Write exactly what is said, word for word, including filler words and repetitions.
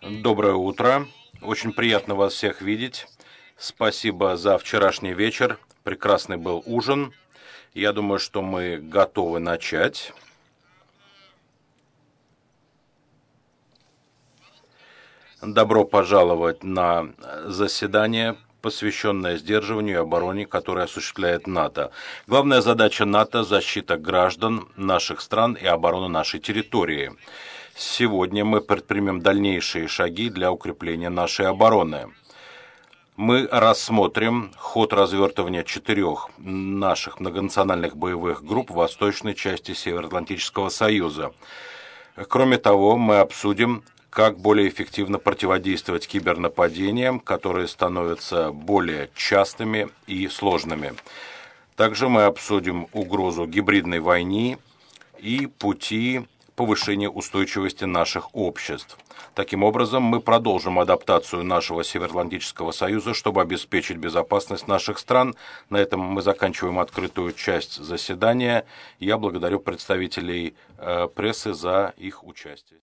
Доброе утро. Очень приятно вас всех видеть. Спасибо за вчерашний вечер. Прекрасный был ужин. Я думаю, что мы готовы начать. Добро пожаловать на заседание, посвященное сдерживанию и обороне, которое осуществляет НАТО. Главная задача НАТО – защита граждан наших стран и оборона нашей территории. Сегодня мы предпримем дальнейшие шаги для укрепления нашей обороны. Мы рассмотрим ход развертывания четырех наших многонациональных боевых групп в восточной части Североатлантического союза. Кроме того, мы обсудим, как более эффективно противодействовать кибернападениям, которые становятся более частыми и сложными. Также мы обсудим угрозу гибридной войны и пути повышения устойчивости наших обществ. Таким образом, мы продолжим адаптацию нашего Североатлантического союза, чтобы обеспечить безопасность наших стран. На этом мы заканчиваем открытую часть заседания. Я благодарю представителей э, прессы за их участие.